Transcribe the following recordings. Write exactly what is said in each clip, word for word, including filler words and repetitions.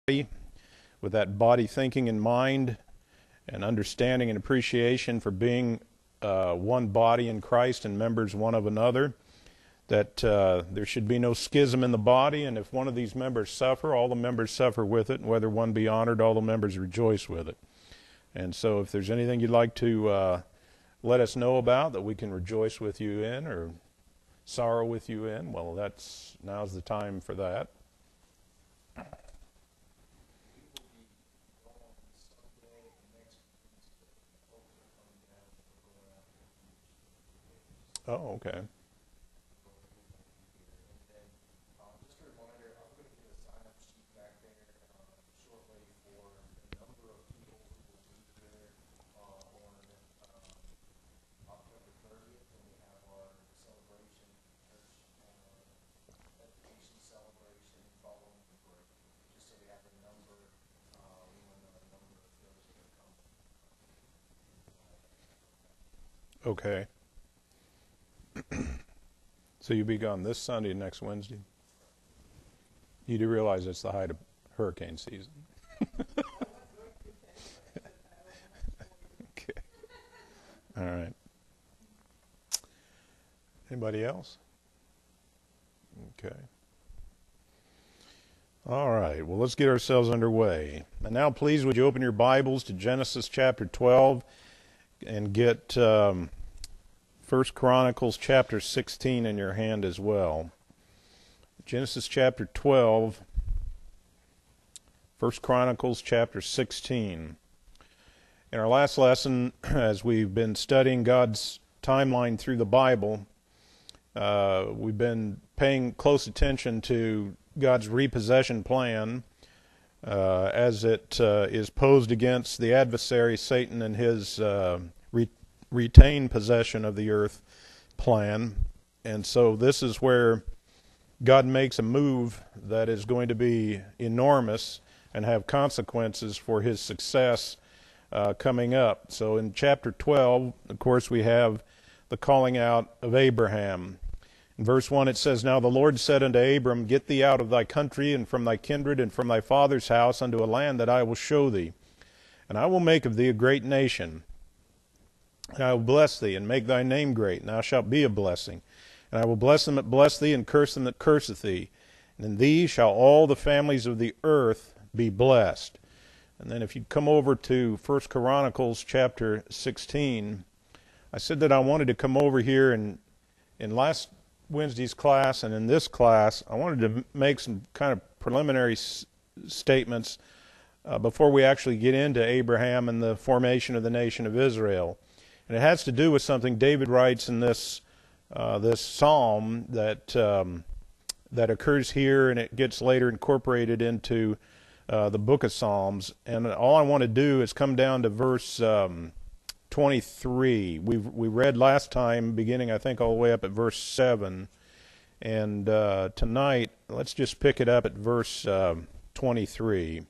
with that body thinking in mind and understanding and appreciation for being uh, one body in Christ and members one of another, that uh, there should be no schism in the body, and if one of these members suffer, all the members suffer with it, and whether one be honored, all the members rejoice with it. And so if there's anything you'd like to uh, let us know about that we can rejoice with you in or sorrow with you in, well, that's now's the time for that. Oh, okay. Okay. So you'll be gone this Sunday and next Wednesday? You do realize it's the height of hurricane season? Okay. All right. Anybody else? Okay. All right. Well, let's get ourselves underway. And now, please, would you open your Bibles to Genesis chapter twelve and get um, First Chronicles chapter sixteen in your hand as well. Genesis chapter twelve, First Chronicles chapter sixteen. In our last lesson, as we've been studying God's timeline through the Bible, uh, we've been paying close attention to God's repossession plan uh, as it uh, is posed against the adversary Satan and his uh, re- retained possession of the earth plan. And so this is where God makes a move that is going to be enormous and have consequences for his success uh, coming up. So in chapter twelve, of course, we have the calling out of Abraham. In verse one it says, "Now the Lord said unto Abram, Get thee out of thy country and from thy kindred and from thy father's house unto a land that I will show thee. And I will make of thee a great nation. And I will bless thee and make thy name great, and thou shalt be a blessing. And I will bless them that bless thee, and curse them that curseth thee. And in thee shall all the families of the earth be blessed." And then if you'd come over to First Chronicles chapter sixteen, I said that I wanted to come over here and in last Wednesday's class and in this class, I wanted to make some kind of preliminary s- statements uh, before we actually get into Abraham and the formation of the nation of Israel. And it has to do with something David writes in this uh, this psalm that um, that occurs here, and it gets later incorporated into uh, the book of Psalms. And all I want to do is come down to verse um, twenty-three. We we read last time, beginning I think all the way up at verse seven, and uh, tonight let's just pick it up at verse um, twenty-three.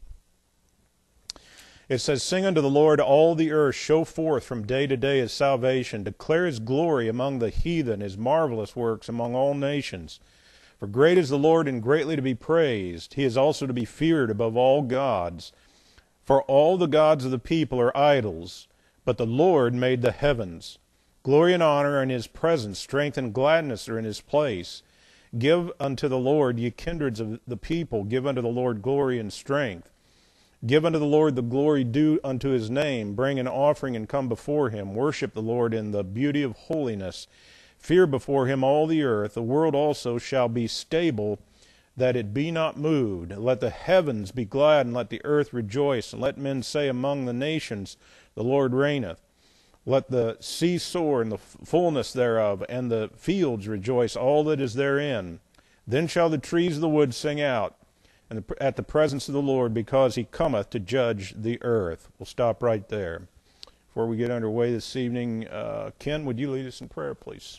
It says, "Sing unto the Lord all the earth, show forth from day to day his salvation, declare his glory among the heathen, his marvelous works among all nations. For great is the Lord and greatly to be praised. He is also to be feared above all gods. For all the gods of the people are idols, but the Lord made the heavens. Glory and honor are in his presence, strength and gladness are in his place. Give unto the Lord, ye kindreds of the people, give unto the Lord glory and strength. Give unto the Lord the glory due unto his name. Bring an offering and come before him. Worship the Lord in the beauty of holiness. Fear before him all the earth. The world also shall be stable, that it be not moved. Let the heavens be glad, and let the earth rejoice. And let men say among the nations, The Lord reigneth. Let the sea soar in the fullness thereof, and the fields rejoice, all that is therein. Then shall the trees of the wood sing out and at the presence of the Lord, because he cometh to judge the earth." We'll stop right there. Before we get underway this evening, uh, Ken, would you lead us in prayer, please?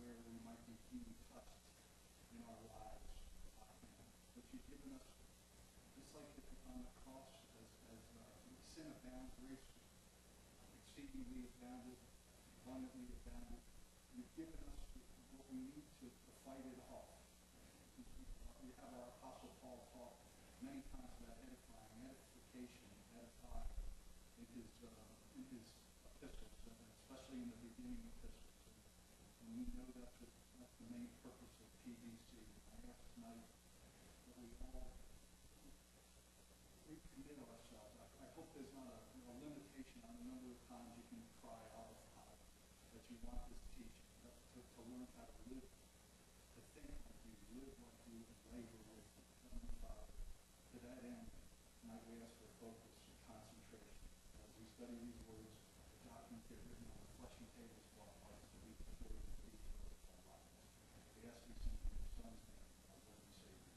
where we might be being touched in our lives by Him. But you've given us, just like on the cross, as, as uh, sin abounds, grace exceedingly abounded, abundantly abounded. You've given us what we need to, to fight it off. We have our Apostle Paul talk many times about edifying, edification, edify in his uh, in his epistles, especially in the beginning epistles. And we know that's, a, that's the main purpose of P B C. I ask tonight that we all recommit ourselves. I, I hope there's not a, a limitation on the number of times you can cry out loud that you want this teaching, that, to, to learn how to live, to think like you, live like you, and labor with you. Heavenly Father, to that end, tonight we ask for focus and concentration as we study these words, the documents that are written on the fleshy tables of our hearts to be before you the details of our lives. We ask these things in your Son's name, our Lord and Savior.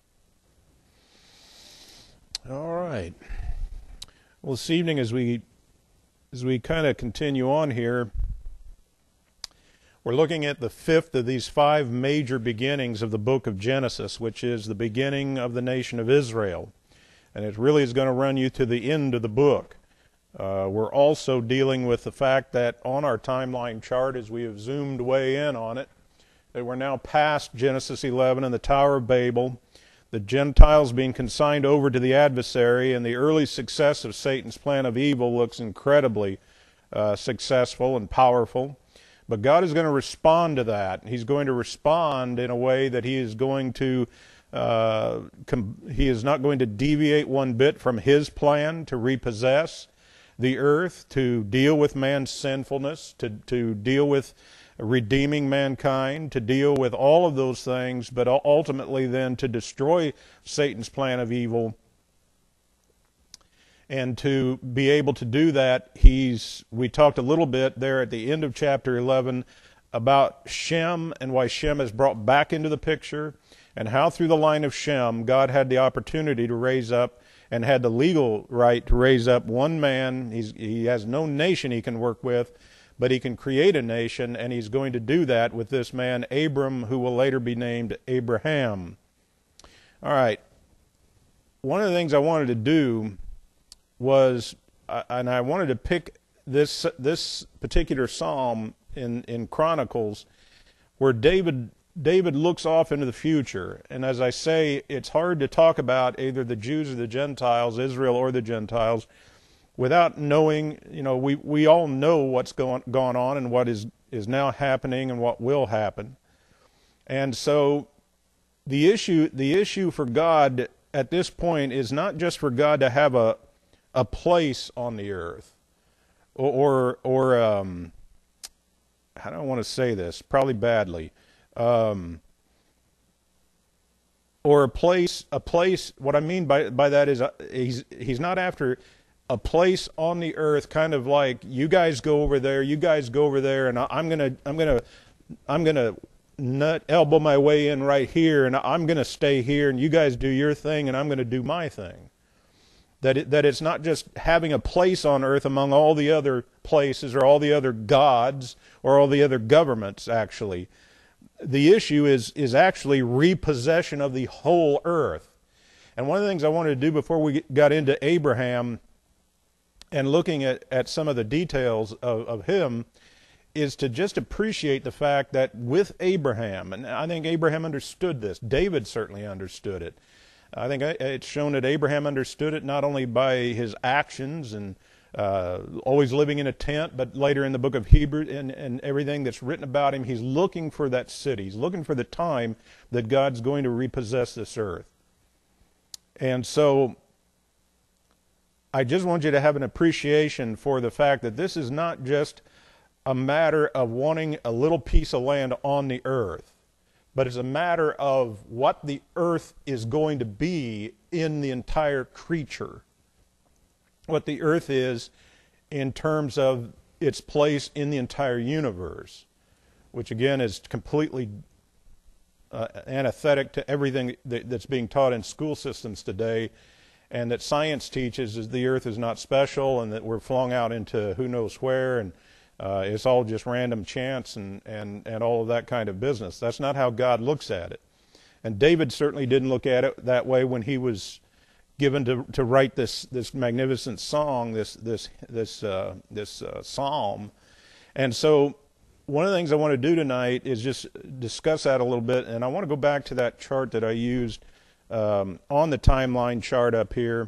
All right. Well, this evening, as we as we kind of continue on here, we're looking at the fifth of these five major beginnings of the book of Genesis, which is the beginning of the nation of Israel. And it really is going to run you to the end of the book. Uh, we're also dealing with the fact that on our timeline chart, as we have zoomed way in on it, that we're now past Genesis eleven and the Tower of Babel, the Gentiles being consigned over to the adversary, and the early success of Satan's plan of evil looks incredibly uh, successful and powerful. But God is going to respond to that. He's going to respond in a way that He is going to, uh, com- He is not going to deviate one bit from His plan to repossess the earth, to deal with man's sinfulness, to, to deal with redeeming mankind, to deal with all of those things, but ultimately then to destroy Satan's plan of evil. And to be able to do that, he's, we talked a little bit there at the end of chapter eleven about Shem and why Shem is brought back into the picture, and how through the line of Shem, God had the opportunity to raise up and had the legal right to raise up one man. He's, he has no nation he can work with, but he can create a nation, and he's going to do that with this man, Abram, who will later be named Abraham. All right. One of the things I wanted to do was, uh, and I wanted to pick this this particular psalm in, in Chronicles, where David David looks off into the future. And as I say, it's hard to talk about either the Jews or the Gentiles, Israel or the Gentiles, without knowing, you know, we, we all know what's going, gone on and what is, is now happening and what will happen. And so the issue the issue for God at this point is not just for God to have a a place on the earth, or or, or um, I don't want to say this, probably badly, um, or a place a place. What I mean by by that is uh, he's he's not after a place on the earth, kind of like you guys go over there, you guys go over there, and I'm gonna I'm gonna I'm gonna nut elbow my way in right here, and I'm gonna stay here, and you guys do your thing, and I'm gonna do my thing. That it, that it's not just having a place on earth among all the other places or all the other gods or all the other governments, actually. The issue is is actually repossession of the whole earth. And one of the things I wanted to do before we got into Abraham and looking at, at some of the details of, of him is to just appreciate the fact that with Abraham, and I think Abraham understood this, David certainly understood it. I think it's shown that Abraham understood it not only by his actions and uh, always living in a tent, but later in the book of Hebrews and, and everything that's written about him, he's looking for that city. He's looking for the time that God's going to repossess this earth. And so I just want you to have an appreciation for the fact that this is not just a matter of wanting a little piece of land on the earth, but it's a matter of what the earth is going to be in the entire creature. What the earth is in terms of its place in the entire universe, which again is completely uh, antithetic to everything that, that's being taught in school systems today, and that science teaches is the earth is not special and that we're flung out into who knows where, and Uh, it's all just random chance and, and, and all of that kind of business. That's not how God looks at it. And David certainly didn't look at it that way when he was given to, to write this, this magnificent song, this, this, this, uh, this uh, psalm. And so one of the things I want to do tonight is just discuss that a little bit. And I want to go back to that chart that I used um, on the timeline chart up here,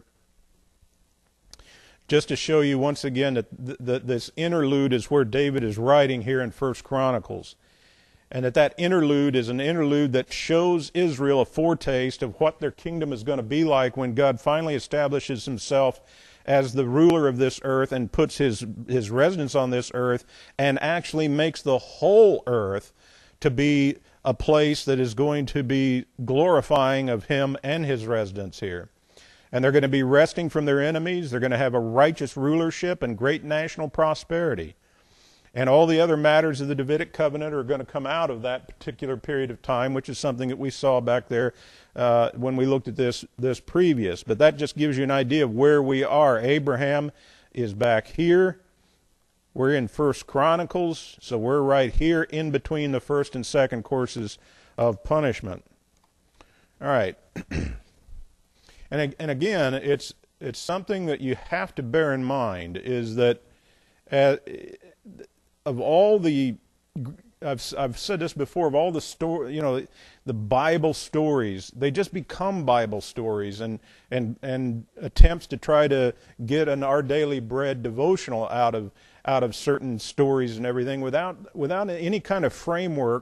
just to show you once again that th- th- this interlude is where David is writing here in First Chronicles. And that that interlude is an interlude that shows Israel a foretaste of what their kingdom is going to be like when God finally establishes himself as the ruler of this earth and puts his, his residence on this earth and actually makes the whole earth to be a place that is going to be glorifying of him and his residence here. And they're going to be resting from their enemies. They're going to have a righteous rulership and great national prosperity. And all the other matters of the Davidic covenant are going to come out of that particular period of time, which is something that we saw back there uh, when we looked at this, this previous. But that just gives you an idea of where we are. Abraham is back here. We're in First Chronicles, so we're right here in between the first and second courses of punishment. All right. And, and again, it's it's something that you have to bear in mind is that uh, of all the, I've I've said this before, of all the story, you know, the Bible stories, they just become Bible stories and and and attempts to try to get an Our Daily Bread devotional out of out of certain stories and everything without without any kind of framework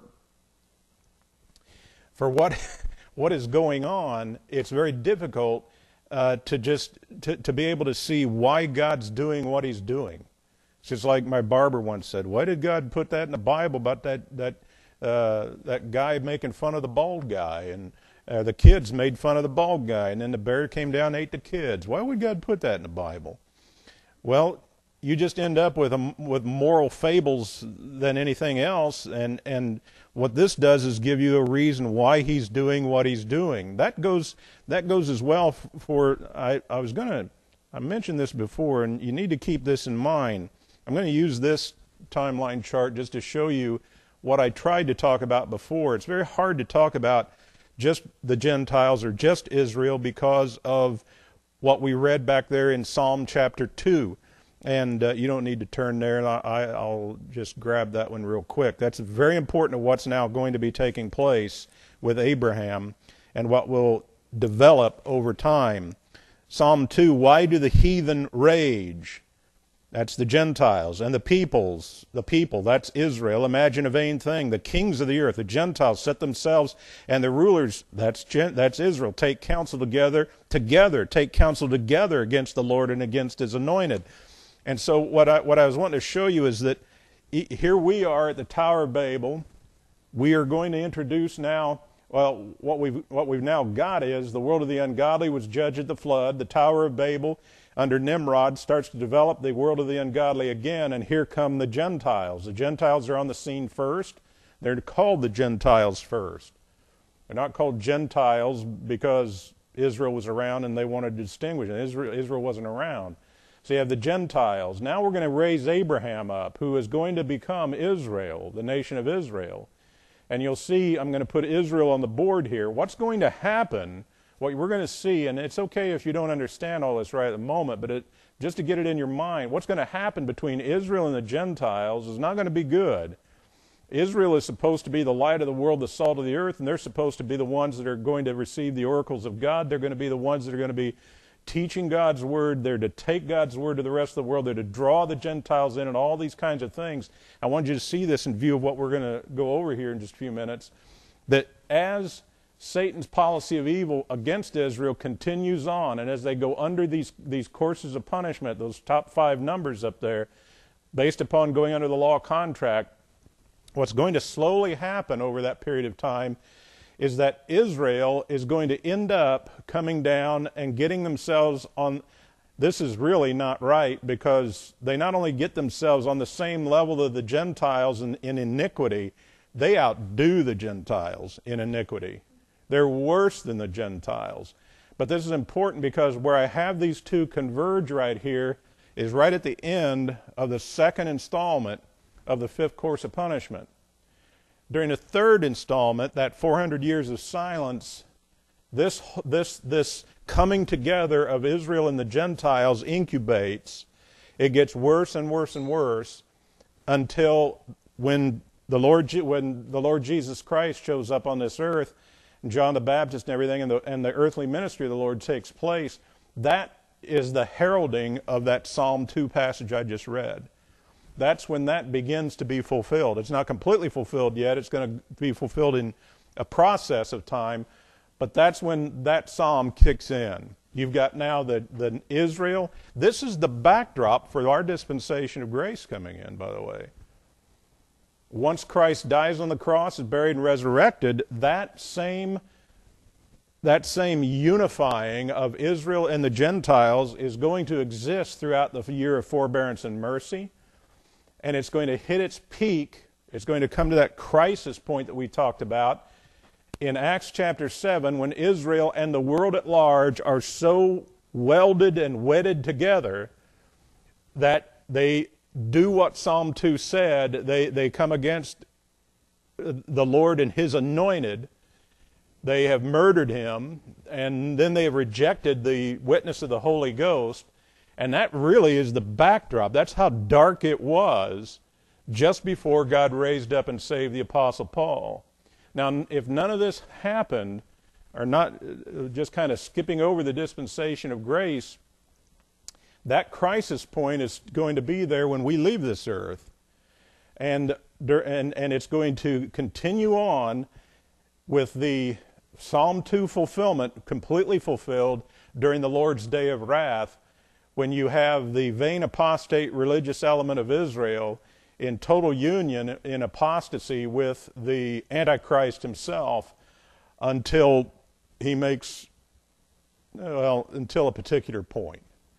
for what. what is going on. It's very difficult uh, to just to, to be able to see why God's doing what he's doing. It's just like my barber once said, why did God put that in the Bible about that that uh, that guy making fun of the bald guy, and uh, the kids made fun of the bald guy, and then the bear came down and ate the kids? Why would God put that in the Bible? Well, you just end up with a, with moral fables than anything else, and and what this does is give you a reason why he's doing what he's doing. That goes that goes as well for, I, I was going to, I mentioned this before, and you need to keep this in mind. I'm going to use this timeline chart just to show you what I tried to talk about before. It's very hard to talk about just the Gentiles or just Israel because of what we read back there in Psalm chapter two. And uh, you don't need to turn there, and I, I'll just grab that one real quick. That's very important to what's now going to be taking place with Abraham and what will develop over time. Psalm two, why do the heathen rage? That's the Gentiles. And the peoples, the people, that's Israel, imagine a vain thing. The kings of the earth, the Gentiles, set themselves, and the rulers, that's that's Israel, take counsel together, together, take counsel together against the Lord and against his anointed. And so what I, what I was wanting to show you is that here we are at the Tower of Babel. We are going to introduce now, well, what we've, what we've now got is the world of the ungodly was judged at the flood. The Tower of Babel under Nimrod starts to develop the world of the ungodly again, and here come the Gentiles. The Gentiles are on the scene first. They're called the Gentiles first. They're not called Gentiles because Israel was around and they wanted to distinguish it. Israel, Israel wasn't around. So you have the Gentiles. Now we're going to raise Abraham up, who is going to become Israel, the nation of Israel. And you'll see, I'm going to put Israel on the board here. What's going to happen, what we're going to see, and it's okay if you don't understand all this right at the moment, but it, just to get it in your mind, what's going to happen between Israel and the Gentiles is not going to be good. Israel is supposed to be the light of the world, the salt of the earth, and they're supposed to be the ones that are going to receive the oracles of God. They're going to be the ones that are going to be teaching God's word. They're to take God's word to the rest of the world. They're to draw the Gentiles in and all these kinds of things. I want you to see this in view of what we're going to go over here in just a few minutes, that as Satan's policy of evil against Israel continues on, and as they go under these, these courses of punishment, those top five numbers up there, based upon going under the law of contract, what's going to slowly happen over that period of time is that Israel is going to end up coming down and getting themselves on, this is really not right, because they not only get themselves on the same level of the Gentiles in, in iniquity, they outdo the Gentiles in iniquity. They're worse than the Gentiles. But this is important because where I have these two converge right here is right at the end of the second installment of the fifth course of punishment. During the third installment, that four hundred years of silence, this, this, this coming together of Israel and the Gentiles incubates. It gets worse and worse and worse until when the Lord, when the Lord Jesus Christ shows up on this earth, and John the Baptist and everything, and the, and the earthly ministry of the Lord takes place. That is the heralding of that Psalm two passage I just read. That's when that begins to be fulfilled. It's not completely fulfilled yet. It's going to be fulfilled in a process of time, but that's when that psalm kicks in. You've got now the, the Israel. This is the backdrop for our dispensation of grace coming in, by the way. Once Christ dies on the cross, is buried and resurrected, that same, that same unifying of Israel and the Gentiles is going to exist throughout the year of forbearance and mercy. And it's going to hit its peak. It's going to come to that crisis point that we talked about in Acts chapter seven, when Israel and the world at large are so welded and wedded together that they do what Psalm two said. They, they come against the Lord and His anointed. They have murdered Him, and then they have rejected the witness of the Holy Ghost. And that really is the backdrop. That's how dark it was just before God raised up and saved the Apostle Paul. Now, if none of this happened, or not just kind of skipping over the dispensation of grace, that crisis point is going to be there when we leave this earth. And, and, and it's going to continue on with the Psalm two fulfillment, completely fulfilled during the Lord's day of wrath, when you have the vain apostate religious element of Israel in total union, in apostasy with the Antichrist himself, until he makes, well, until a particular point.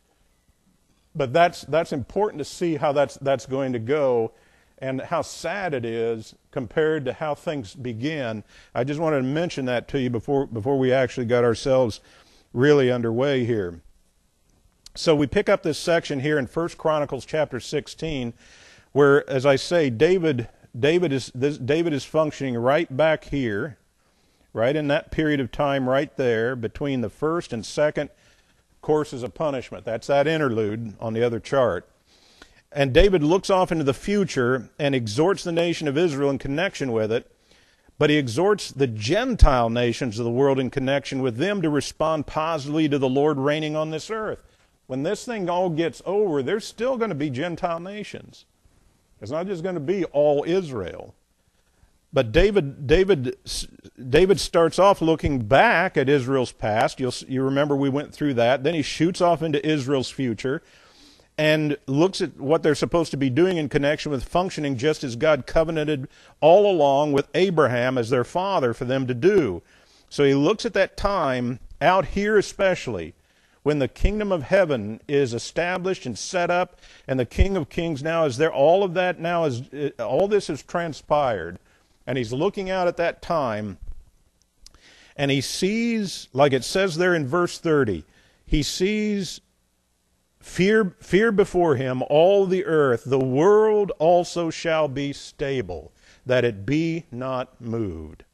But that's that's important to see how that's that's going to go, and how sad it is compared to how things begin. I just wanted to mention that to you before before we actually got ourselves really underway here. So we pick up this section here in First Chronicles chapter sixteen, where, as I say, David David is this, David is functioning right back here, right in that period of time right there between the first and second courses of punishment. That's that interlude on the other chart. And David looks off into the future and exhorts the nation of Israel in connection with it, but he exhorts the Gentile nations of the world in connection with them to respond positively to the Lord reigning on this earth. When this thing all gets over, there's still going to be Gentile nations. It's not just going to be all Israel. But David, David, David starts off looking back at Israel's past. You'll, you remember we went through that. Then he shoots off into Israel's future and looks at what they're supposed to be doing in connection with functioning just as God covenanted all along with Abraham as their father for them to do. So he looks at that time out here especially, when the kingdom of heaven is established and set up, and the King of Kings now is there. All of that now is, all this has transpired. And he's looking out at that time, and he sees, like it says there in verse thirty, he sees fear, fear before him all the earth. The world also shall be stable, that it be not moved.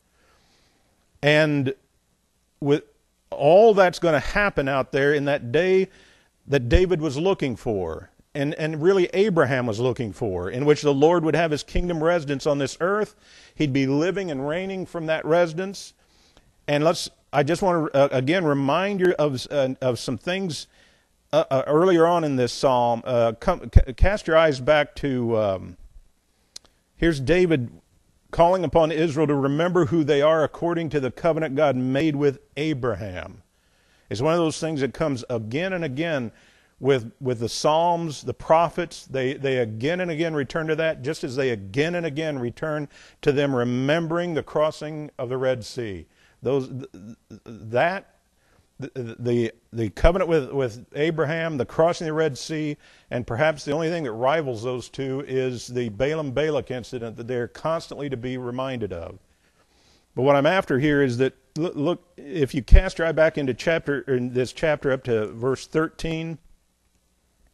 And with all that's going to happen out there in that day that David was looking for, and, and really Abraham was looking for, in which the Lord would have his kingdom residence on this earth. He'd be living and reigning from that residence. And let's, I just want to, uh, again, remind you of, uh, of some things uh, uh, earlier on in this psalm. Uh, come, cast your eyes back to, um, here's David calling upon Israel to remember who they are according to the covenant God made with Abraham. It's one of those things that comes again and again with, with the Psalms, the prophets. They, they again and again return to that, just as they again and again return to them remembering the crossing of the Red Sea. Those, that, the, the, the covenant with, with Abraham, the crossing of the Red Sea, and perhaps the only thing that rivals those two is the Balaam-Balak incident that they're constantly to be reminded of. But what I'm after here is that, look, if you cast your eye back into chapter, in this chapter up to verse thirteen,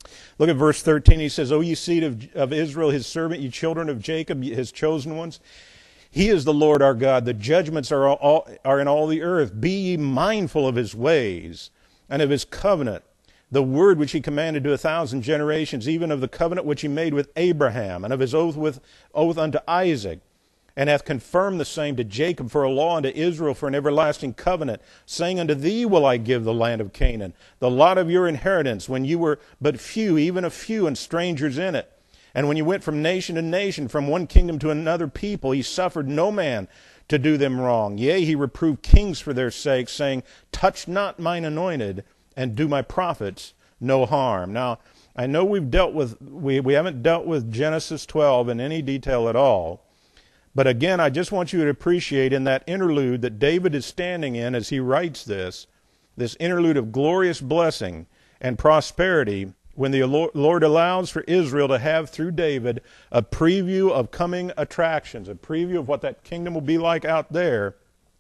Look at verse thirteen. He says, O ye seed of, of Israel, his servant, ye children of Jacob, his chosen ones. He is the Lord our God. The judgments are, all, are in all the earth. Be ye mindful of his ways and of his covenant, the word which he commanded to a thousand generations, even of the covenant which he made with Abraham, and of his oath with oath unto Isaac, and hath confirmed the same to Jacob for a law, and to Israel for an everlasting covenant, saying, Unto thee will I give the land of Canaan, the lot of your inheritance, when you were but few, even a few, and strangers in it. And when you went from nation to nation, from one kingdom to another people, he suffered no man to do them wrong. Yea, he reproved kings for their sake, saying, Touch not mine anointed, and do my prophets no harm. Now, I know we've dealt with, we, we haven't dealt with Genesis twelve in any detail at all. But again, I just want you to appreciate in that interlude that David is standing in as he writes this, this interlude of glorious blessing and prosperity, when the Lord allows for Israel to have through David a preview of coming attractions, a preview of what that kingdom will be like out there,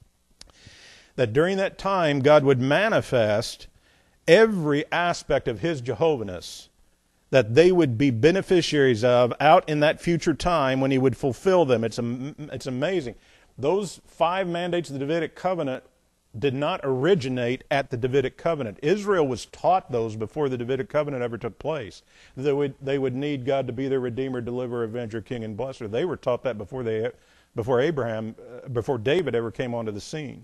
that during that time God would manifest every aspect of his Jehovah-ness that they would be beneficiaries of out in that future time when he would fulfill them. It's, it's amazing. Those five mandates of the Davidic covenant did not originate at the Davidic covenant. Israel was taught those before the Davidic covenant ever took place. They would, they would need God to be their Redeemer, Deliverer, Avenger, King, and Blesser. They were taught that before, they, before Abraham, before David ever came onto the scene.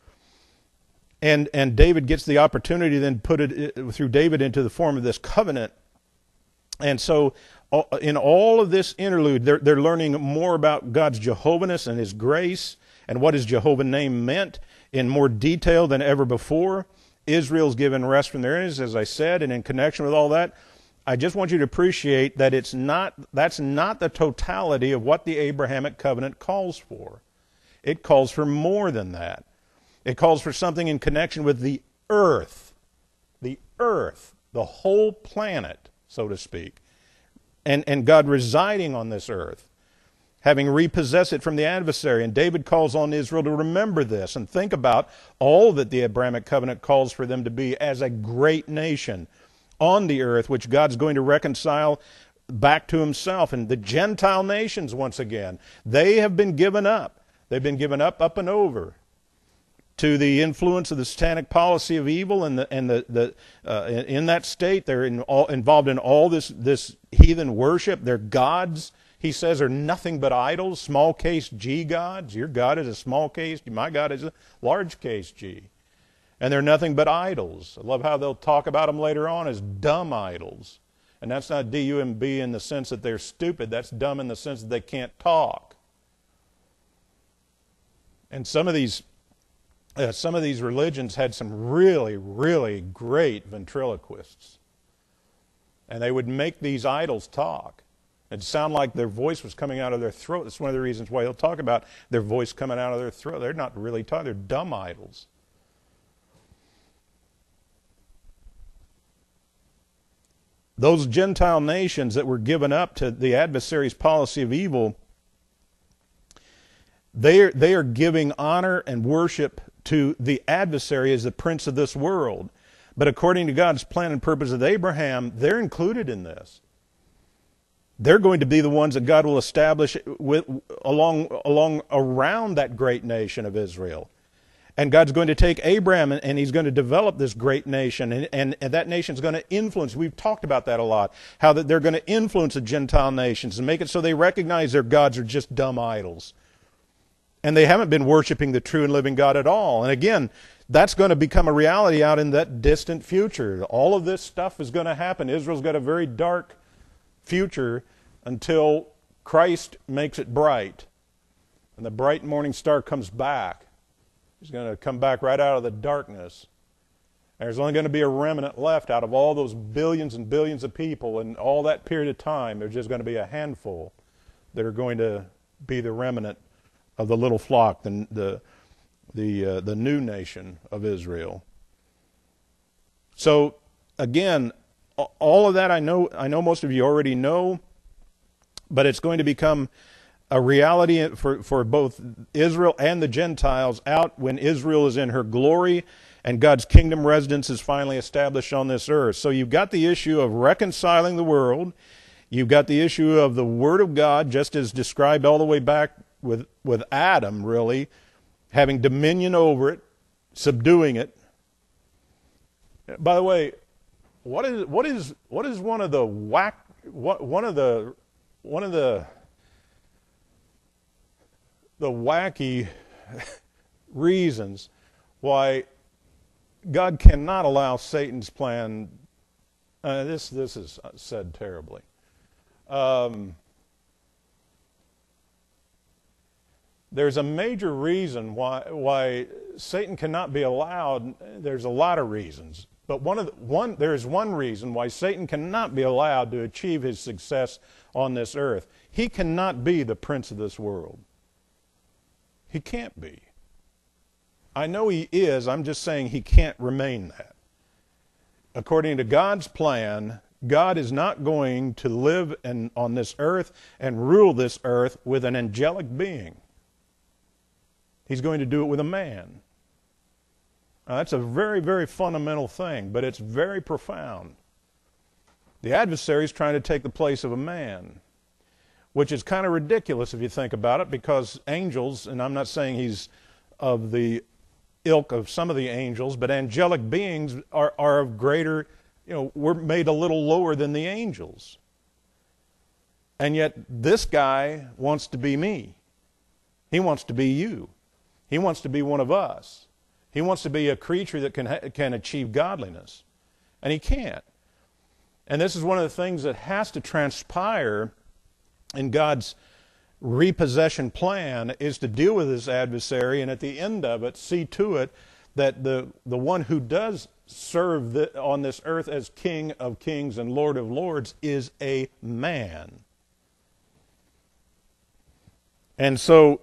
And, and David gets the opportunity to then put it through David into the form of this covenant. And so in all of this interlude, they're, they're learning more about God's Jehovah-ness and his grace and what his Jehovah name meant in more detail than ever before. Israel's given rest from their enemies, as I said, and in connection with all that, I just want you to appreciate that it's not, that's not the totality of what the Abrahamic covenant calls for. It calls for more than that. It calls for something in connection with the earth, the earth, the whole planet, so to speak, and, and God residing on this earth, having repossessed it from the adversary. And David calls on Israel to remember this and think about all that the Abrahamic covenant calls for them to be as a great nation on the earth, which God's going to reconcile back to himself. And the Gentile nations, once again, they have been given up. They've been given up, up and over to the influence of the satanic policy of evil, and the and the, the uh, in, in that state they're in all, involved in all this this heathen worship. Their gods, he says, are nothing but idols, small case G gods. Your God is a small case, my God is a large case G, and they're nothing but idols. I love how they'll talk about them later on as dumb idols, and that's not D U M B in the sense that they're stupid. That's dumb in the sense that they can't talk. And some of these. Uh, some of these religions had some really, really great ventriloquists. And they would make these idols talk. It'd sound like their voice was coming out of their throat. That's one of the reasons why he'll talk about their voice coming out of their throat. They're not really talking. They're dumb idols. Those Gentile nations that were given up to the adversary's policy of evil, they are, they are giving honor and worship to the adversary as the prince of this world. But according to God's plan and purpose of Abraham, they're included in this. They're going to be the ones that God will establish with, along, along around that great nation of Israel. And God's going to take Abraham and, and he's going to develop this great nation. And, and, and that nation's going to influence. We've talked about that a lot. How that they're going to influence the Gentile nations and make it so they recognize their gods are just dumb idols. And they haven't been worshiping the true and living God at all. And again, that's going to become a reality out in that distant future. All of this stuff is going to happen. Israel's got a very dark future until Christ makes it bright. And the bright morning star comes back. He's going to come back right out of the darkness. And there's only going to be a remnant left out of all those billions and billions of people. And all that period of time, there's just going to be a handful that are going to be the remnant of the little flock, the the the, uh, the new nation of Israel. So again, all of that I know I know most of you already know, but it's going to become a reality for, for both Israel and the Gentiles out when Israel is in her glory and God's kingdom residence is finally established on this earth. So you've got the issue of reconciling the world. You've got the issue of the Word of God, just as described all the way back with, with Adam, really, having dominion over it, subduing it. By the way, what is what is what is one of the whack what one of the one of the the wacky reasons why God cannot allow Satan's plan? Uh, this this is said terribly. Um, there's a major reason why why Satan cannot be allowed. There's a lot of reasons, but one of the, one there is one reason why Satan cannot be allowed to achieve his success on this earth. He cannot be the prince of this world. He can't be. I know he is. I'm just saying he can't remain that. According to God's plan, God is not going to live in, on this earth and rule this earth with an angelic being. He's going to do it with a man. Now, that's a very, very fundamental thing, but it's very profound. The adversary is trying to take the place of a man, which is kind of ridiculous if you think about it, because angels, and I'm not saying he's of the ilk of some of the angels, but angelic beings are, are of greater, you know, we're made a little lower than the angels. And yet this guy wants to be me. He wants to be you. He wants to be one of us. He wants to be a creature that can ha- can achieve godliness. And he can't. And this is one of the things that has to transpire in God's repossession plan, is to deal with his adversary, and at the end of it, see to it that the, the one who does serve the, on this earth as King of kings and Lord of lords is a man. And so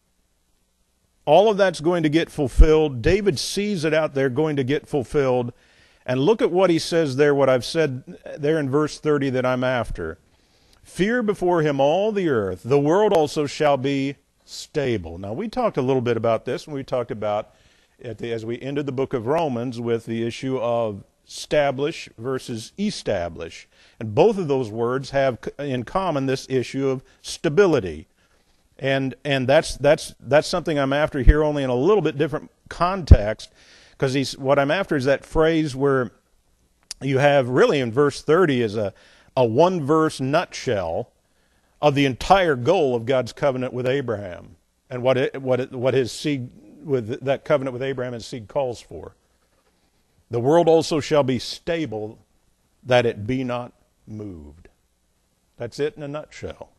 all of that's going to get fulfilled. David sees it out there going to get fulfilled. And look at what he says there, what I've said there in verse thirty that I'm after. Fear before him all the earth. The world also shall be stable. Now, we talked a little bit about this when we talked about, at the, as we ended the book of Romans, with the issue of establish versus establish. And both of those words have in common this issue of stability. And and that's that's that's something I'm after here, only in a little bit different context, because he's what I'm after is that phrase where you have really in verse thirty is a a one-verse nutshell of the entire goal of God's covenant with Abraham and what it, what it, what his seed with that covenant with Abraham and his seed calls for. The world also shall be stable, that it be not moved. That's it in a nutshell.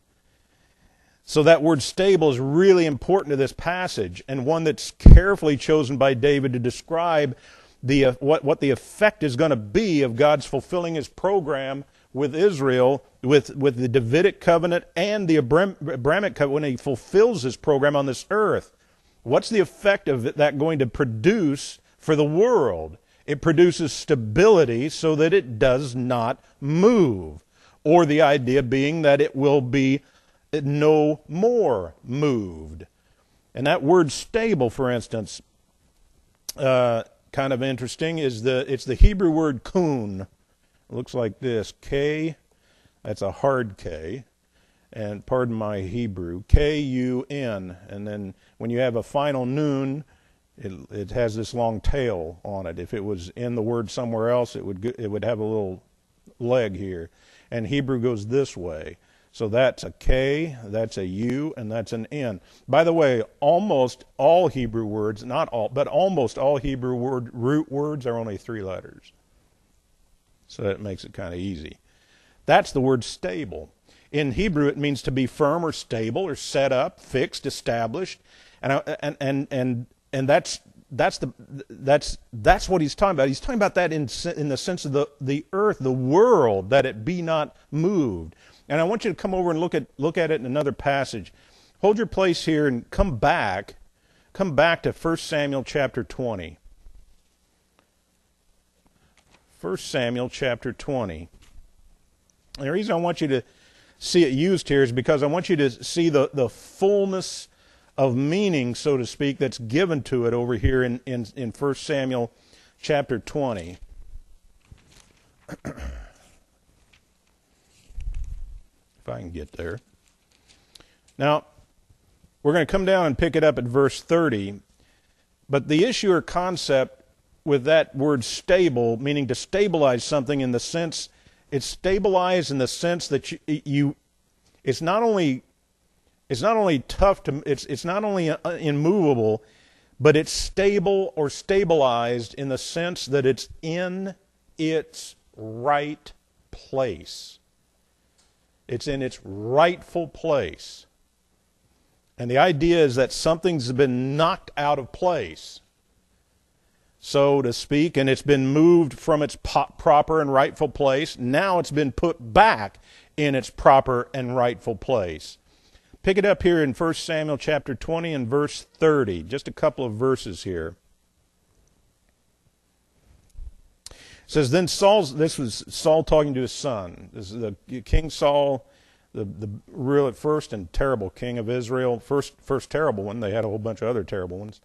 So that word stable is really important to this passage, and one that's carefully chosen by David to describe the uh, what, what the effect is going to be of God's fulfilling his program with Israel, with, with the Davidic covenant and the Abrahamic covenant, when he fulfills his program on this earth. What's the effect of that going to produce for the world? It produces stability so that it does not move, or the idea being that it will be no more moved. And that word stable, for instance, uh, kind of interesting, is the it's the Hebrew word kun. It looks like this, K, that's a hard K, and pardon my Hebrew, K U N, and then when you have a final nun, it, it has this long tail on it. If it was in the word somewhere else, it would it would have a little leg here, and Hebrew goes this way. So that's a K, that's a U, and that's an N. By the way, almost all Hebrew words, not all, but almost all Hebrew word root words are only three letters. So that makes it kind of easy. That's the word stable. In Hebrew, it means to be firm or stable or set up, fixed, established, and and and and and that's that's the that's that's what he's talking about. He's talking about that in in the sense of the the earth, the world, that it be not moved. And I want you to come over and look at look at it in another passage. Hold your place here and come back, come back to First Samuel chapter twenty. First Samuel chapter twenty. And the reason I want you to see it used here is because I want you to see the, the fullness of meaning, so to speak, that's given to it over here in, in, in First Samuel chapter twenty. If I can get there. Now, we're going to come down and pick it up at verse thirty. But the issue or concept with that word stable, meaning to stabilize something in the sense, it's stabilized in the sense that you, you it's not only it's not only tough to it's it's not only immovable, but it's stable or stabilized in the sense that it's in its right place. It's in its rightful place. And the idea is that something's been knocked out of place, so to speak, and it's been moved from its po- proper and rightful place. Now it's been put back in its proper and rightful place. Pick it up here in First Samuel chapter twenty and verse thirty. Just a couple of verses here. It says, then Saul's, this was Saul talking to his son. This is the King Saul, the, the real at first and terrible king of Israel. First, first terrible one. They had a whole bunch of other terrible ones.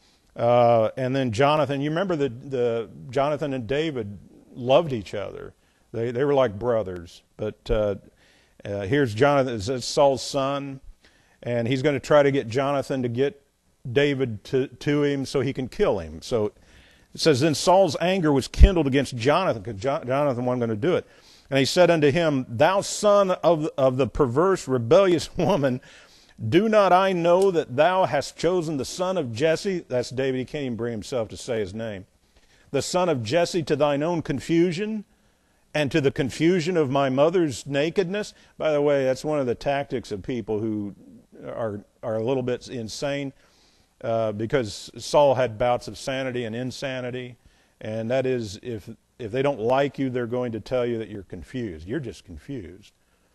Uh, and then Jonathan. You remember the, the Jonathan and David loved each other. They they were like brothers. But uh, uh, here's Jonathan, it's Saul's son, and he's going to try to get Jonathan to get David to, to him so he can kill him. So it says, then Saul's anger was kindled against Jonathan, because Jonathan wasn't going to do it. And he said unto him, thou son of, of the perverse, rebellious woman, do not I know that thou hast chosen the son of Jesse? That's David. He can't even bring himself to say his name. The son of Jesse to thine own confusion, and to the confusion of my mother's nakedness. By the way, that's one of the tactics of people who are are a little bit insane, uh, because Saul had bouts of sanity and insanity, and that is, if if they don't like you, they're going to tell you that you're confused. You're just confused.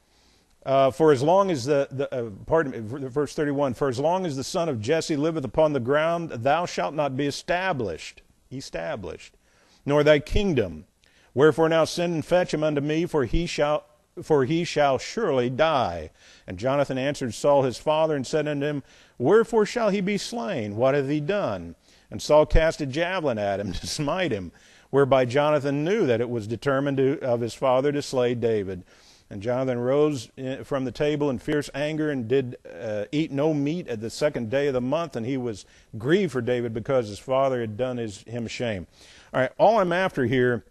Uh, for as long as the, the uh, pardon me, verse thirty-one, for as long as the son of Jesse liveth upon the ground, thou shalt not be established, established, nor thy kingdom. Wherefore now send and fetch him unto me, for he shall, for he shall surely die. And Jonathan answered Saul his father, and said unto him, wherefore shall he be slain? What hath he done? And Saul cast a javelin at him to smite him, whereby Jonathan knew that it was determined to, of his father to slay David. And Jonathan rose from the table in fierce anger, and did uh, eat no meat at the second day of the month, and he was grieved for David because his father had done his, him shame. All right, all I'm after here,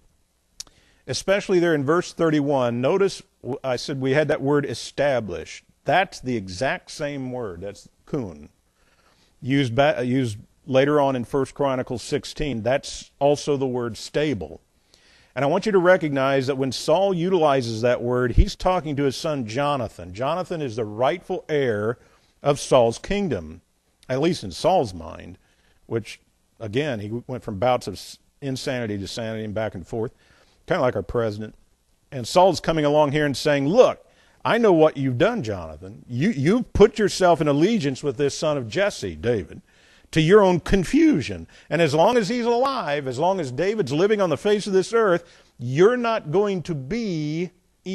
especially there in verse thirty-one, notice I said we had that word established. That's the exact same word. That's kun. Used, ba- used later on in First Chronicles sixteen. That's also the word stable. And I want you to recognize that when Saul utilizes that word, he's talking to his son Jonathan. Jonathan is the rightful heir of Saul's kingdom, at least in Saul's mind, which, again, he went from bouts of insanity to sanity and back and forth, kind of like our president. And Saul's coming along here and saying, look, I know what you've done, Jonathan. You, you've put yourself in allegiance with this son of Jesse, David, to your own confusion. And as long as he's alive, as long as David's living on the face of this earth, you're not going to be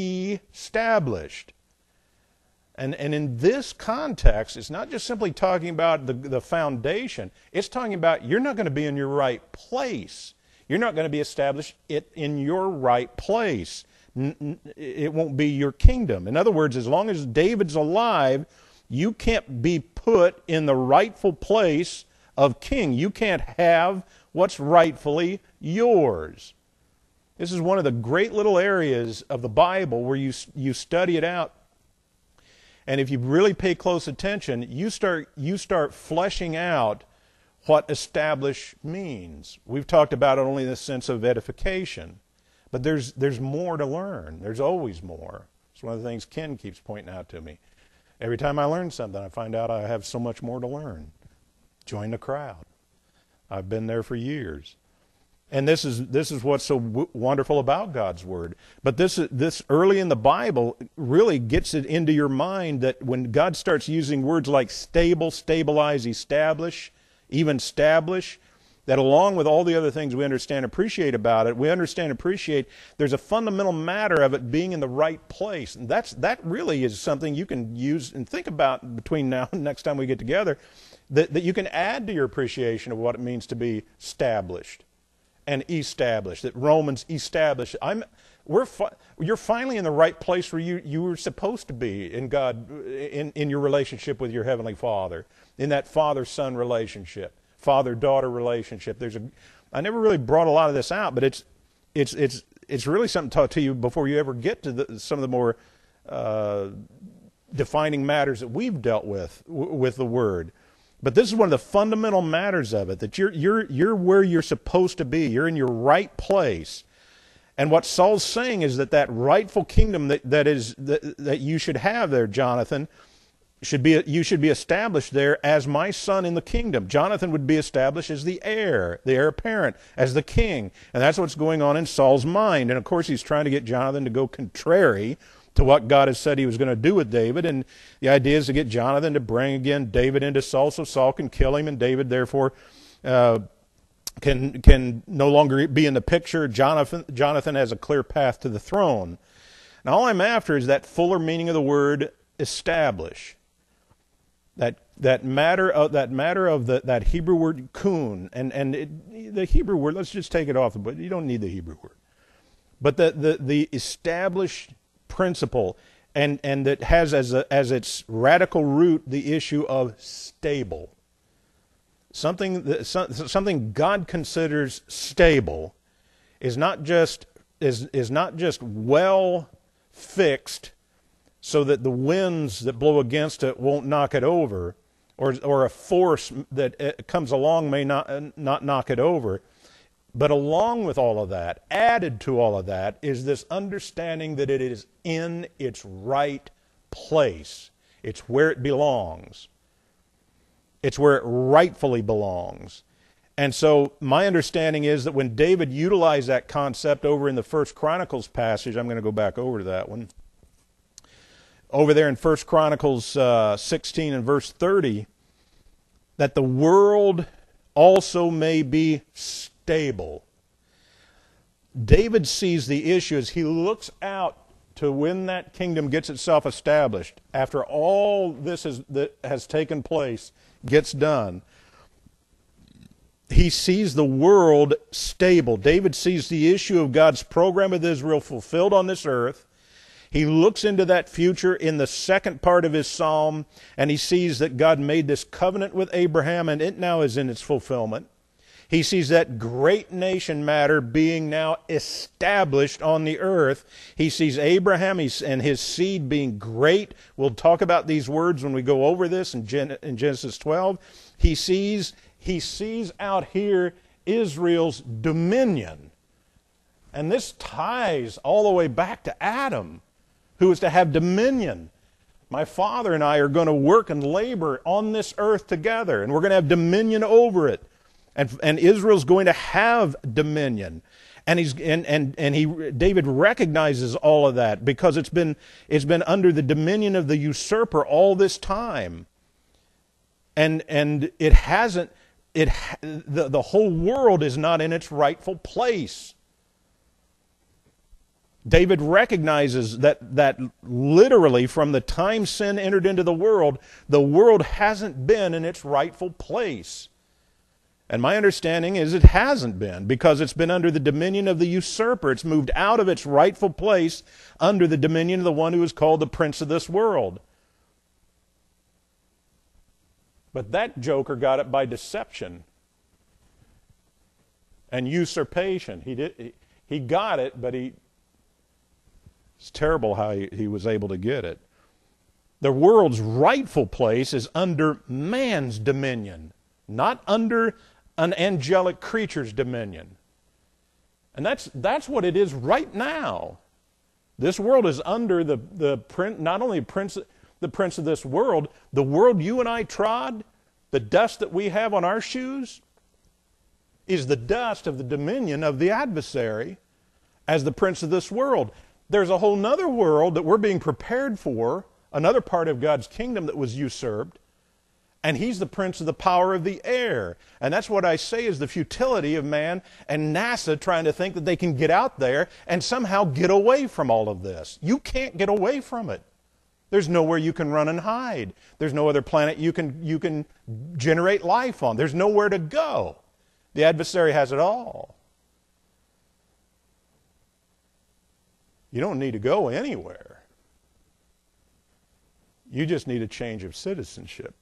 established. And, and in this context, it's not just simply talking about the, the foundation. It's talking about you're not going to be in your right place. You're not going to be established it in your right place. It won't be your kingdom. In other words, as long as David's alive, you can't be put in the rightful place of king. You can't have what's rightfully yours. This is one of the great little areas of the Bible where you you study it out. And if you really pay close attention, you start you start fleshing out what establish means. We've talked about it only in the sense of edification. But there's there's more to learn. There's always more. It's one of the things Ken keeps pointing out to me. Every time I learn something, I find out I have so much more to learn. Join the crowd. I've been there for years. And this is this is what's so w- wonderful about God's Word. But this this early in the Bible really gets it into your mind that when God starts using words like stable, stabilize, establish, even establish, that along with all the other things we understand and appreciate about it, we understand and appreciate there's a fundamental matter of it being in the right place. And that's, that really is something you can use and think about between now and next time we get together, that, that you can add to your appreciation of what it means to be established and established, that Romans established. I'm, we're fi- you're finally in the right place where you, you were supposed to be in God, in, in your relationship with your Heavenly Father, in that father-son relationship, father-daughter relationship. There's a, I never really brought a lot of this out, but it's, it's, it's, it's really something to talk to you before you ever get to the, some of the more uh, defining matters that we've dealt with, w- with the Word. But this is one of the fundamental matters of it, that you're, you're, you're where you're supposed to be. You're in your right place. And what Saul's saying is that that rightful kingdom that, that, is, that, that you should have there, Jonathan, should be, you should be established there as my son in the kingdom. Jonathan would be established as the heir, the heir apparent, as the king. And that's what's going on in Saul's mind. And of course he's trying to get Jonathan to go contrary to what God has said he was going to do with David. And the idea is to get Jonathan to bring again David into Saul so Saul can kill him, and David therefore uh, can can no longer be in the picture. Jonathan, Jonathan has a clear path to the throne. Now all I'm after is that fuller meaning of the word establish. That that matter of that matter of the, that Hebrew word kun, and and it, the Hebrew word, let's just take it off, but you don't need the Hebrew word. But the the, the established principle, and, and that has as a, as its radical root the issue of stable. Something that, something God considers stable is not just is is not just well fixed, so that the winds that blow against it won't knock it over, or or a force that comes along may not not knock it over. But along with all of that, added to all of that, is this understanding that it is in its right place. It's where it belongs. It's where it rightfully belongs. And so my understanding is that when David utilized that concept over in the First Chronicles passage, I'm going to go back over to that one. Over there in First Chronicles uh, sixteen and verse thirty, that the world also may be stable. David sees the issue as he looks out to when that kingdom gets itself established, after all this is, that has taken place gets done. He sees the world stable. David sees the issue of God's program with Israel fulfilled on this earth. He looks into that future in the second part of his psalm, and he sees that God made this covenant with Abraham, and it now is in its fulfillment. He sees that great nation matter being now established on the earth. He sees Abraham and his seed being great. We'll talk about these words when we go over this in Genesis twelve. He sees, he sees out here Israel's dominion. And this ties all the way back to Adam, who is to have dominion. My father and I are going to work and labor on this earth together, and we're going to have dominion over it. And, and Israel's going to have dominion. And he's and, and, and he David recognizes all of that because it's been it's been under the dominion of the usurper all this time. And and it hasn't it the, the whole world is not in its rightful place. David recognizes that, that literally from the time sin entered into the world, the world hasn't been in its rightful place. And my understanding is it hasn't been, because it's been under the dominion of the usurper. It's moved out of its rightful place under the dominion of the one who is called the prince of this world. But that joker got it by deception and usurpation. He did. He, he got it, but he... It's terrible how he, he was able to get it. The world's rightful place is under man's dominion, not under an angelic creature's dominion. And that's that's what it is right now. This world is under the, the prince, not only prince, the prince of this world, the world you and I trod, the dust that we have on our shoes, is the dust of the dominion of the adversary as the prince of this world. There's a whole other world that we're being prepared for, another part of God's kingdom that was usurped, And he's the prince of the power of the air. And that's what I say is the futility of man and NASA trying to think that they can get out there and somehow get away from all of this. You can't get away from it. There's nowhere you can run and hide. There's no other planet you can, you can generate life on. There's nowhere to go. The adversary has it all. You don't need to go anywhere. You just need a change of citizenship.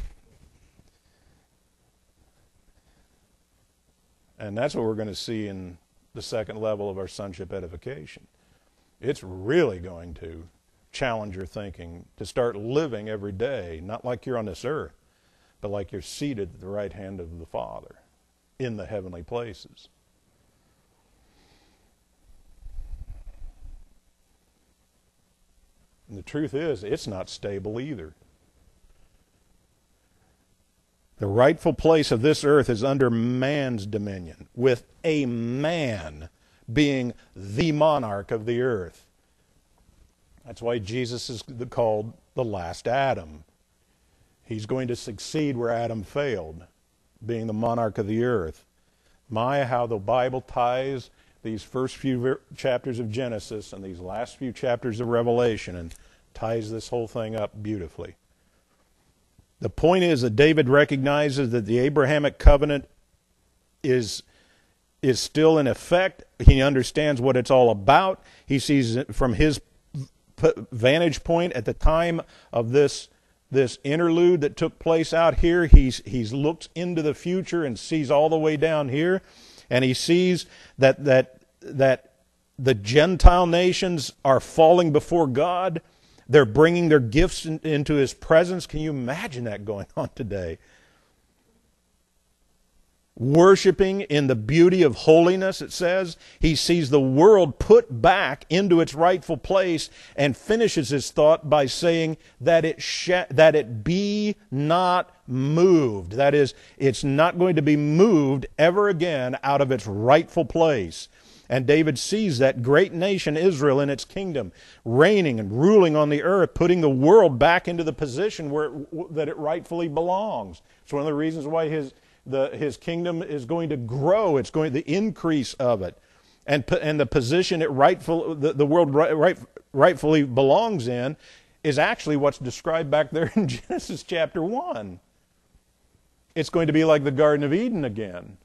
And that's what we're going to see in the second level of our sonship edification. It's really going to challenge your thinking to start living every day, not like you're on this earth, but like you're seated at the right hand of the Father in the heavenly places. And the truth is, it's not stable either. The rightful place of this earth is under man's dominion, with a man being the monarch of the earth. That's why Jesus is called the last Adam. He's going to succeed where Adam failed, being the monarch of the earth. My, how the Bible ties these first few chapters of Genesis and these last few chapters of Revelation and ties this whole thing up beautifully. The point is that David recognizes that the Abrahamic covenant is, is still in effect. He understands what it's all about. He sees it from his vantage point at the time of this, this interlude that took place out here. He's, he's looked into the future and sees all the way down here. And he sees that, that, that the Gentile nations are falling before God. They're bringing their gifts in, into His presence. Can you imagine that going on today? Worshipping in the beauty of holiness, it says. He sees the world put back into its rightful place and finishes his thought by saying that it sh- that it be not moved. That is, it's not going to be moved ever again out of its rightful place. And David sees that great nation, Israel, in its kingdom, reigning and ruling on the earth, putting the world back into the position where it, that it rightfully belongs. It's one of the reasons why his the his kingdom is going to grow. It's going the increase of it, and and the position it rightful the, the world right, right, rightfully belongs in is actually what's described back there in Genesis chapter one. It's going to be like the Garden of Eden again,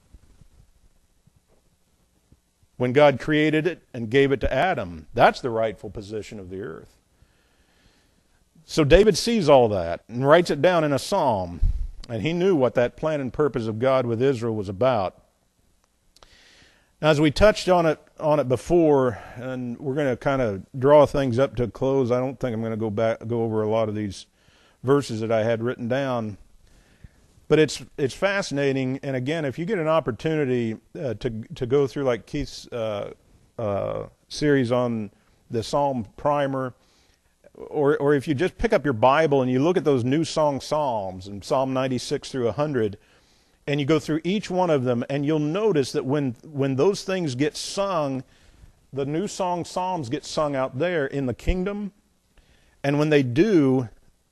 when God created it and gave it to Adam. That's the rightful position of the earth. So David sees all that and writes it down in a psalm. And he knew what that plan and purpose of God with Israel was about. Now, as we touched on it on it before, and we're going to kind of draw things up to a close. I don't think I'm going to go back go over a lot of these verses that I had written down. But it's it's fascinating, and again, if you get an opportunity uh, to to go through like Keith's uh, uh, series on the Psalm Primer, or or if you just pick up your Bible and you look at those new song psalms, and Psalm ninety-six through one hundred, and you go through each one of them, and you'll notice that when when those things get sung, the new song psalms get sung out there in the kingdom, and when they do,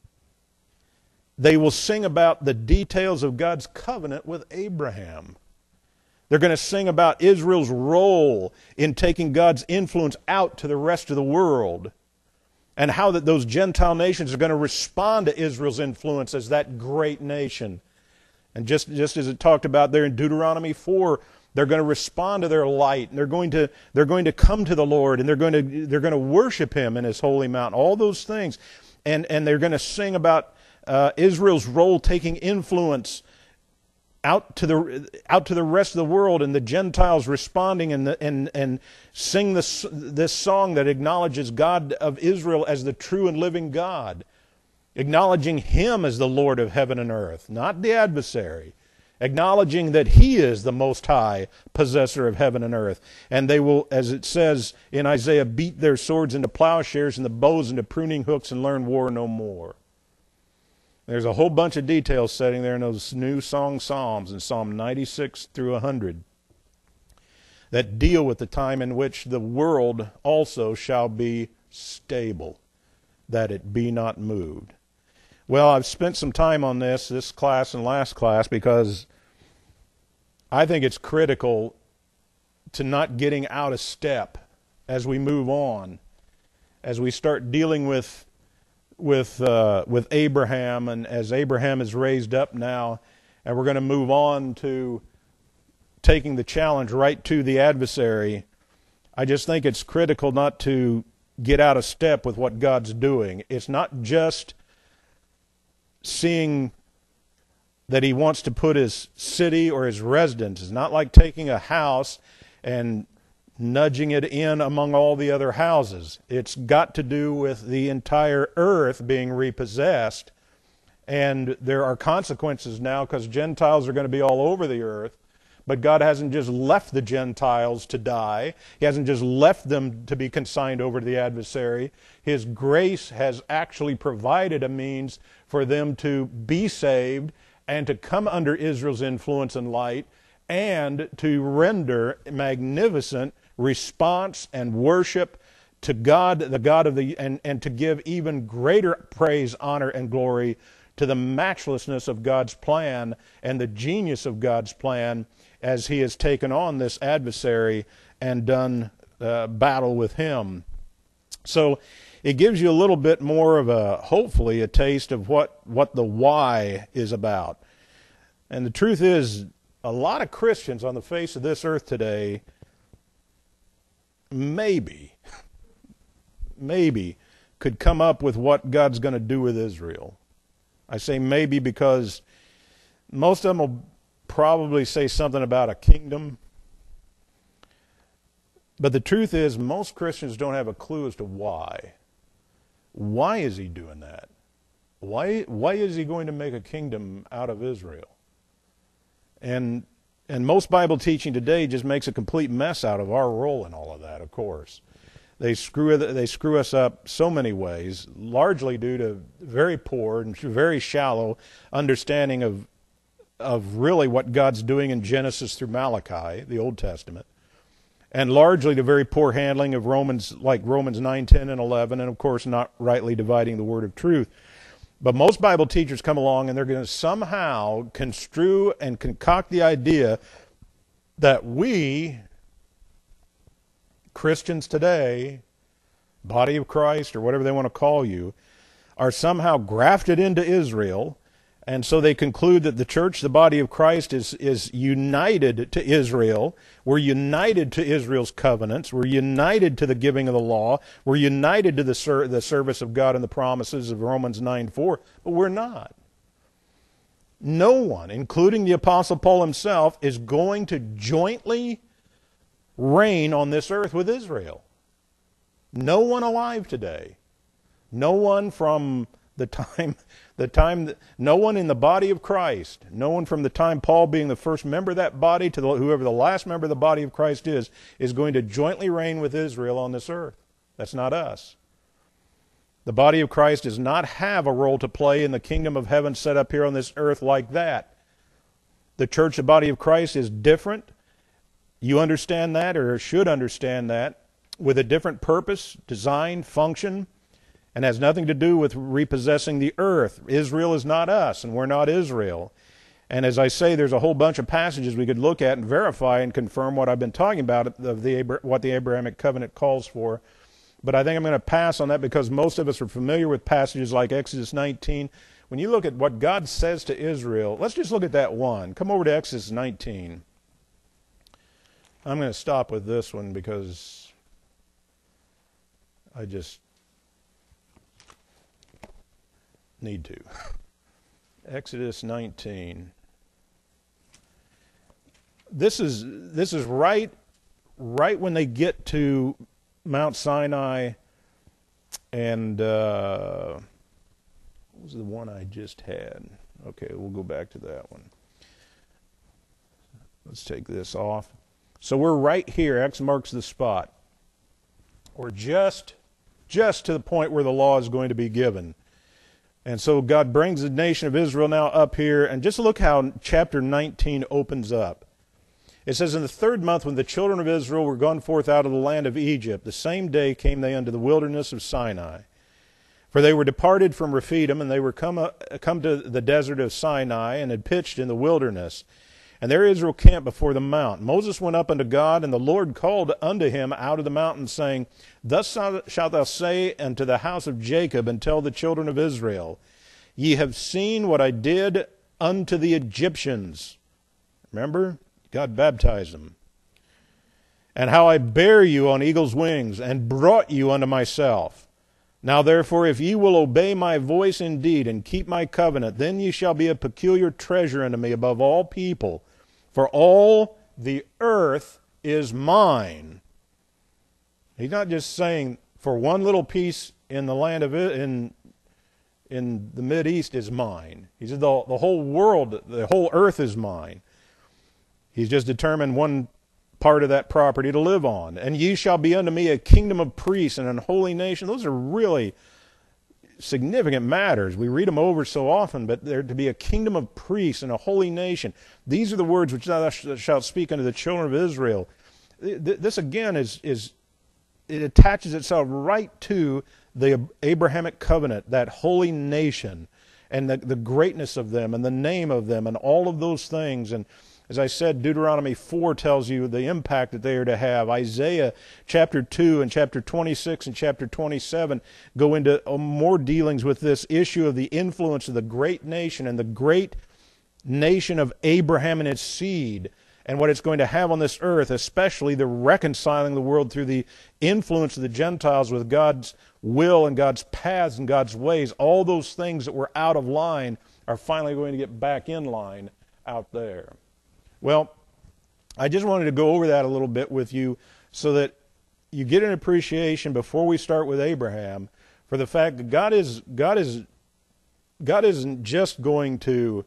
they will sing about the details of God's covenant with Abraham. They're going to sing about Israel's role in taking God's influence out to the rest of the world, and how that those Gentile nations are going to respond to Israel's influence as that great nation. And just, just as it talked about there in Deuteronomy four, they're going to respond to their light, and they're going to they're going to come to the Lord, and they're going to they're going to worship Him in His holy mountain. All those things, and and they're going to sing about Uh, Israel's role taking influence out to the out to the rest of the world, and the Gentiles responding and the, and and sing this this song that acknowledges God of Israel as the true and living God, acknowledging Him as the Lord of heaven and earth, not the adversary, acknowledging that He is the Most High possessor of heaven and earth. And they will, as it says in Isaiah, beat their swords into plowshares and the bows into pruning hooks and learn war no more. There's a whole bunch of details sitting there in those new song psalms in Psalm ninety-six through one hundred that deal with the time in which the world also shall be stable, that it be not moved. Well, I've spent some time on this, this class and last class, because I think it's critical to not getting out of step as we move on, as we start dealing with with uh, with Abraham, and as Abraham is raised up now, and we're going to move on to taking the challenge right to the adversary. I just think it's critical not to get out of step with what God's doing. It's not just seeing that he wants to put his city or his residence. It's not like taking a house and nudging it in among all the other houses. It's got to do with the entire earth being repossessed. And there are consequences now because Gentiles are going to be all over the earth. But God hasn't just left the Gentiles to die. He hasn't just left them to be consigned over to the adversary. His grace has actually provided a means for them to be saved and to come under Israel's influence and light, and to render magnificent response and worship to God, the God of the, and, and to give even greater praise, honor, and glory to the matchlessness of God's plan and the genius of God's plan as he has taken on this adversary and done uh, battle with him. So it gives you a little bit more of a, hopefully, a taste of what, what the why is about. And the truth is, a lot of Christians on the face of this earth today maybe, maybe could come up with what God's going to do with Israel. I say maybe because most of them will probably say something about a kingdom. But the truth is, most Christians don't have a clue as to why. Why is he doing that? Why, why is he going to make a kingdom out of Israel? And and most Bible teaching today just makes a complete mess out of our role in all of that, of course. They screw they screw us up so many ways, largely due to very poor and very shallow understanding of of really what God's doing in Genesis through Malachi, the Old Testament, and largely the very poor handling of Romans, like Romans nine, ten, and eleven, and of course not rightly dividing the word of truth. But most Bible teachers come along and they're going to somehow construe and concoct the idea that we, Christians today, body of Christ, or whatever they want to call you, are somehow grafted into Israel. And so they conclude that the church, the body of Christ, is, is united to Israel. We're united to Israel's covenants. We're united to the giving of the law. We're united to the, ser- the service of God and the promises of Romans nine four. But we're not. No one, including the Apostle Paul himself, is going to jointly reign on this earth with Israel. No one alive today. No one from the time... The time that, no one in the body of Christ, no one from the time Paul being the first member of that body to the, whoever the last member of the body of Christ is, is going to jointly reign with Israel on this earth. That's not us. The body of Christ does not have a role to play in the kingdom of heaven set up here on this earth like that. The church, the body of Christ, is different. You understand that, or should understand that, with a different purpose, design, function, and has nothing to do with repossessing the earth. Israel is not us, and we're not Israel. And as I say, there's a whole bunch of passages we could look at and verify and confirm what I've been talking about, of the what the Abrahamic covenant calls for. But I think I'm going to pass on that because most of us are familiar with passages like Exodus nineteen. When you look at what God says to Israel, let's just look at that one. Come over to Exodus nineteen. I'm going to stop with this one because I just need to. Exodus nineteen. This is this is right right when they get to Mount Sinai, and uh, what was the one I just had? Okay, we'll go back to that one. Let's take this off. So we're right here. X marks the spot. We're just just to the point where the law is going to be given. And so God brings the nation of Israel now up here, and just look how chapter nineteen opens up. It says, in the third month, when the children of Israel were gone forth out of the land of Egypt, the same day came they unto the wilderness of Sinai. For they were departed from Rephidim, and they were come, uh, come to the desert of Sinai, and had pitched in the wilderness. And there Israel camped before the mount. Moses went up unto God, and the Lord called unto him out of the mountain, saying, Thus shalt thou say unto the house of Jacob, and tell the children of Israel, Ye have seen what I did unto the Egyptians. Remember? God baptized them. And how I bare you on eagle's wings, and brought you unto myself. Now therefore, if ye will obey my voice indeed, and keep my covenant, then ye shall be a peculiar treasure unto me above all people. For all the earth is mine. He's not just saying, for one little piece in the land of it, in in the Mideast is mine. He said the, the whole world, the whole earth is mine. He's just determined one part of that property to live on. And ye shall be unto me a kingdom of priests and an holy nation. Those are really significant matters. We read them over so often, but they're to be a kingdom of priests and a holy nation. These are the words which thou shalt speak unto the children of Israel. This again is, is it attaches itself right to the Abrahamic covenant, that holy nation, and the, the greatness of them, and the name of them, and all of those things. And as I said, Deuteronomy four tells you the impact that they are to have. Isaiah chapter two and chapter twenty-six and chapter twenty-seven go into more dealings with this issue of the influence of the great nation and the great nation of Abraham and its seed, and what it's going to have on this earth, especially the reconciling the world through the influence of the Gentiles with God's will and God's paths and God's ways. All those things that were out of line are finally going to get back in line out there. Well, I just wanted to go over that a little bit with you so that you get an appreciation before we start with Abraham for the fact that God is God is God isn't just going to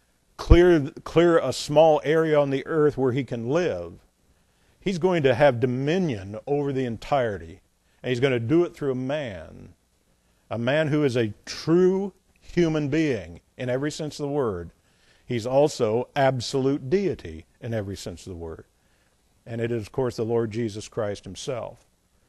clear clear a small area on the earth where he can live. He's going to have dominion over the entirety. And he's going to do it through a man. A man who is a true human being in every sense of the word. He's also absolute deity in every sense of the word. And it is, of course, the Lord Jesus Christ himself.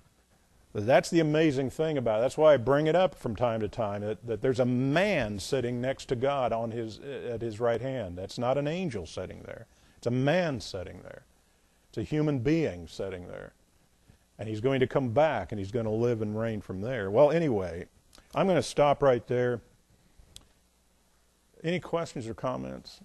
But that's the amazing thing about it. That's why I bring it up from time to time, that, that there's a man sitting next to God on his, at his right hand. That's not an angel sitting there. It's a man sitting there. It's a human being sitting there. And he's going to come back, and he's going to live and reign from there. Well, anyway, I'm going to stop right there. Any questions or comments?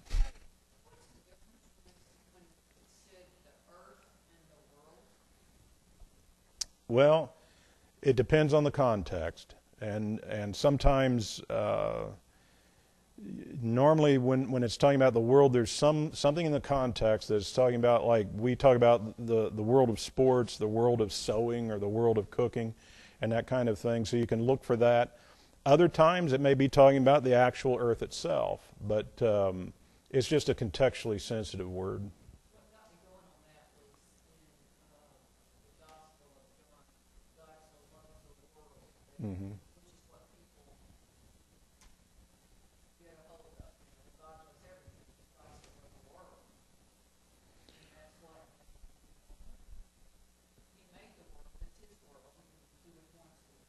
Well, it depends on the context, and and sometimes, uh, normally when when it's talking about the world, there's some something in the context that's talking about, like we talk about the the world of sports, the world of sewing, or the world of cooking, and that kind of thing. So you can look for that. Other times it may be talking about the actual earth itself, but um, it's just a contextually sensitive word. What got me going on that was in uh, the Gospel of John, God so loved the world, Mm-hmm. which is what people get a hold of. You know, God loves everything. God so loved the world. And that's what he made the world. It's his world. He can do what he wants to.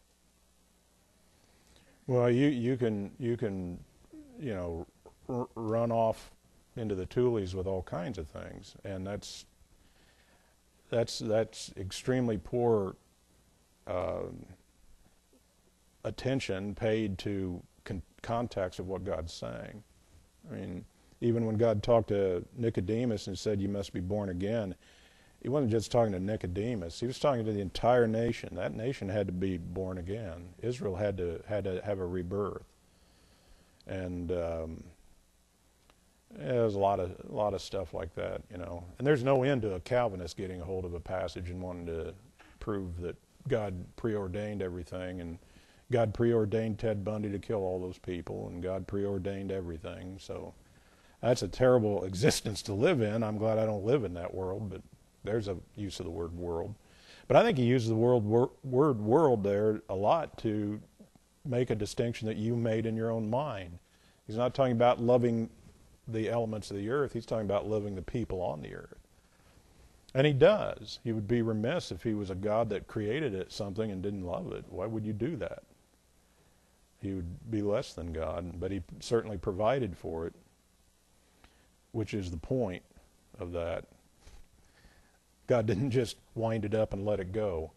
Well, you, you can you can, you know, r- run off into the Tules with all kinds of things, and that's that's that's extremely poor uh, attention paid to con- context of what God's saying. I mean, even when God talked to Nicodemus and said, "You must be born again," he wasn't just talking to Nicodemus. He was talking to the entire nation. That nation had to be born again. Israel had to had to have a rebirth. And um, yeah, there's a lot of a lot of stuff like that, you know. And there's no end to a Calvinist getting a hold of a passage and wanting to prove that God preordained everything, and God preordained Ted Bundy to kill all those people, and God preordained everything. So that's a terrible existence to live in. I'm glad I don't live in that world, but there's a use of the word world. But I think he uses the word, wor- word world there a lot to make a distinction that you made in your own mind. He's not talking about loving the elements of the earth. He's talking about loving the people on the earth. And he does. He would be remiss if he was a God that created it something and didn't love it. Why would you do that? he would be less than God, but he certainly provided for it, which is the point of that. God didn't just wind it up and let it go.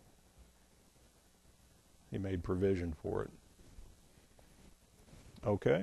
He made provision for it. Okay.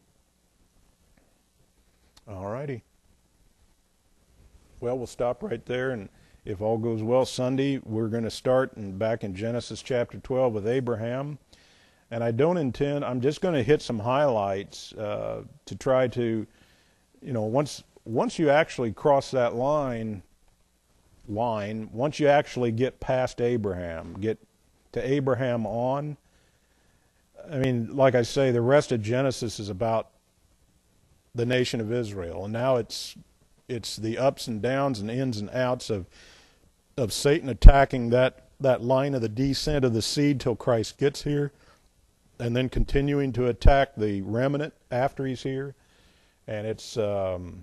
All righty. Well, we'll stop right there, and if all goes well, Sunday we're going to start in, back in Genesis chapter twelve with Abraham. And I don't intend, I'm just going to hit some highlights uh, to try to, you know, once once you actually cross that line, line, once you actually get past Abraham, get to Abraham on, I mean, like I say, the rest of Genesis is about the nation of Israel. And now it's it's the ups and downs and ins and outs of of Satan attacking that, that line of the descent of the seed till Christ gets here, and then continuing to attack the remnant after he's here. And it's um,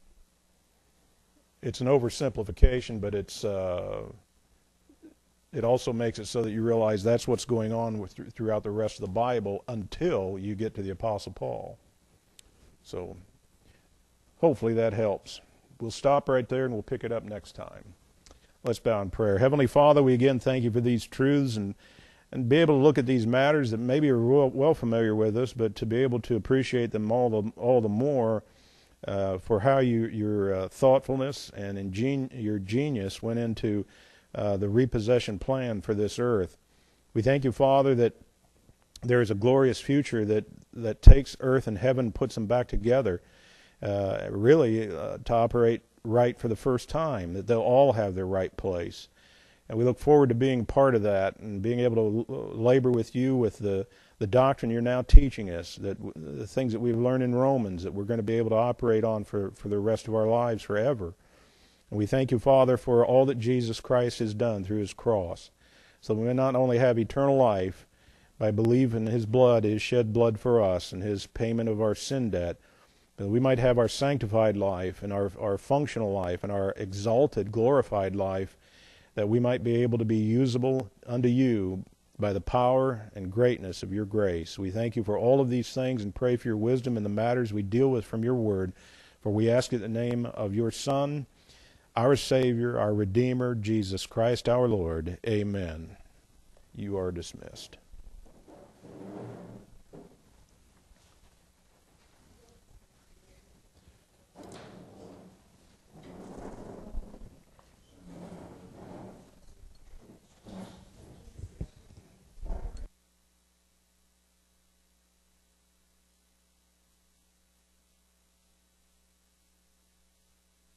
it's an oversimplification, but it's uh, it also makes it so that you realize that's what's going on with, throughout the rest of the Bible until you get to the Apostle Paul. So hopefully that helps. We'll stop right there and we'll pick it up next time. Let's bow in prayer. Heavenly Father, we again thank you for these truths and and be able to look at these matters that maybe are well, well familiar with us, but to be able to appreciate them all the all the more uh, for how you, your uh, thoughtfulness and ingen- your genius went into uh, the repossession plan for this earth. We thank you, Father, that there is a glorious future that, that takes earth and heaven, puts them back together, uh, really uh, to operate right for the first time, that they'll all have their right place. And we look forward to being part of that and being able to labor with you with the, the doctrine you're now teaching us, that the things that we've learned in Romans that we're going to be able to operate on for, for the rest of our lives forever. And we thank you, Father, for all that Jesus Christ has done through his cross, so that we may not only have eternal life by believing his blood, his shed blood for us and his payment of our sin debt, but we might have our sanctified life and our, our functional life and our exalted, glorified life, that we might be able to be usable unto you by the power and greatness of your grace. We thank you for all of these things and pray for your wisdom in the matters we deal with from your word. For we ask it in the name of your Son, our Savior, our Redeemer, Jesus Christ our Lord. Amen. You are dismissed.